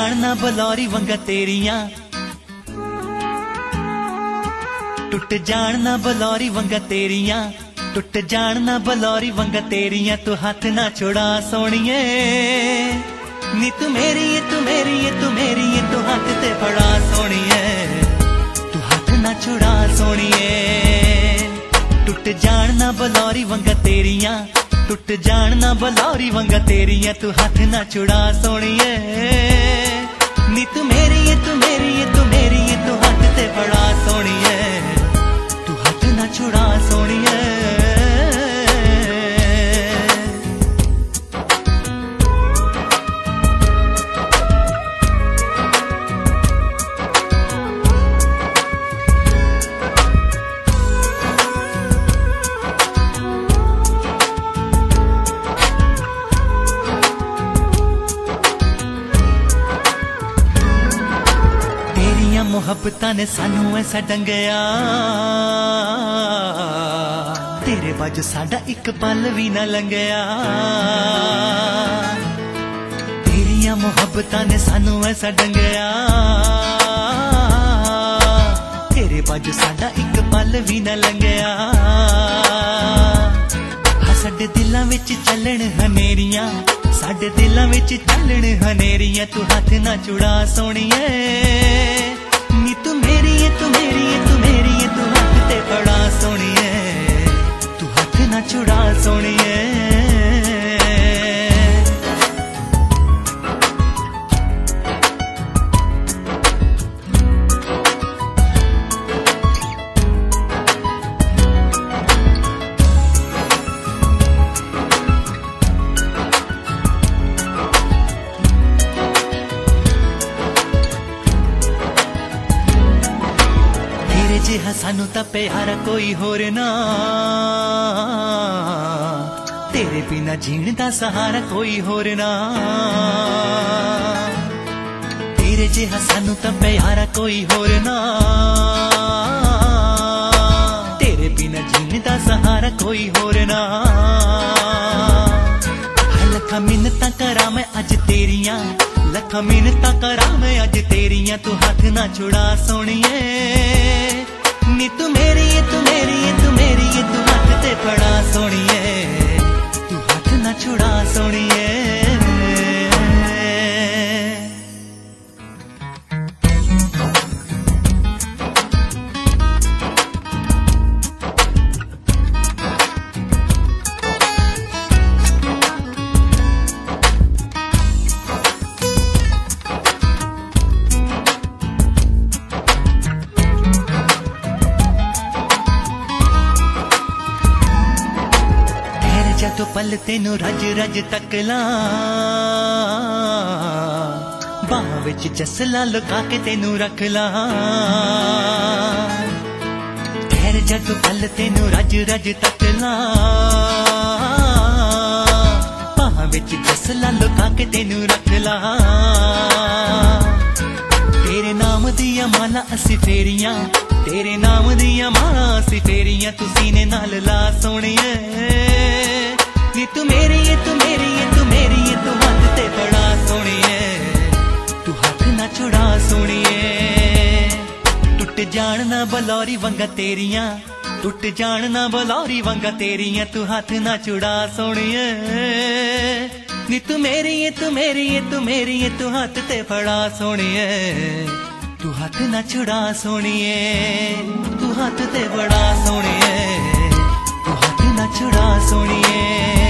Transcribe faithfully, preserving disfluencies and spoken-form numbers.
जाना बलौरी वंगा तेरियां, टुट जाना बलौरी वंगा तेरियां, टुट जाना बलौरी वंगा तेरियां। तू हाथ ना छुड़ा सोनिए, नी तू मेरी है तू मेरी है तू मेरी है, तू हाथ ते फड़ा सोनिए, तू हाथ ना छुड़ा सोनिए। टुट जाना बलौरी वंगा तेरियां, टुट जाना बलौरी वंगा तेरियां। तू हाथ ना छुड़ा सोनिए, नी तू मेरी है तू मेरी है तू मेरी है, तू हाथ ते फड़ा सोनिए, तू हाथ ना छुड़ा सोनिए। मुहब्बतां ने सानू ऐसा डंगया, तेरे बाजू साडा इक पल भी ना लंघया। तेरियां मुहब्बतां ने सानू ऐसा डंगया, तेरे बाजू साडा इक पल भी ना लंघया। साडे दिलां विच चलण हनेरियां, साडे दिलां विच चलण हनेरियां। तू हाथ ना छुड़ा सोनिए, नी तू मेरी है तू मेरी है तू मेरी है, तू हाथ ते फड़ा सोनिए, तू हाथ ना छुड़ा सोनिए। जिहा सानू तां प्यार कोई होर ना, तेरे बिना जीण दा सहारा कोई होर ना। तेरे जिहा सानू तां प्यार कोई होर ना, तेरे बिना जीण दा सहारा कोई होर ना। लखा मिन्नतां करां मैं अज तेरियां, लखा मिन्नतां करां मैं अज तेरियां। तू हाथ ना छुड़ा सोनिए, नी तू मेरी है तू मेरी है तू मेरी है, तू हाथ ते फड़ा सोनिए, तू हाथ ना छुड़ा सोनिए। तो पल तेनू रज रज तकला, बाह विच जसला लुका के तेनू रख ला। ठहर जा तो पल तेनू रज रज तकला, बाह विच जसला लुका के तेनू रख ला। तेरे नाम दिया माला असी फेरियां, तेरे नाम दिया माला असी फेरियां। तू सीने नाल ला सोनिए, नी तू मेरी है तू मेरी है तू मेरी है, तू हाथ ते फड़ा सोनिए, तू हाथ ना छुड़ा सोनिए। टुट जाना बलौरी वंगा तेरियां, टुट जाना बलौरी वंगा तेरियां। तू हाथ ना छुड़ा सोनिए, नी तू मेरी है तू मेरी है तू मेरी है, तू हाथ ते फड़ा सोनिए, तू हाथ ना छुड़ा सोनिए, तू हाथ ते फड़ा सोनिए, तू हाथ ना छुड़ा सोनिए।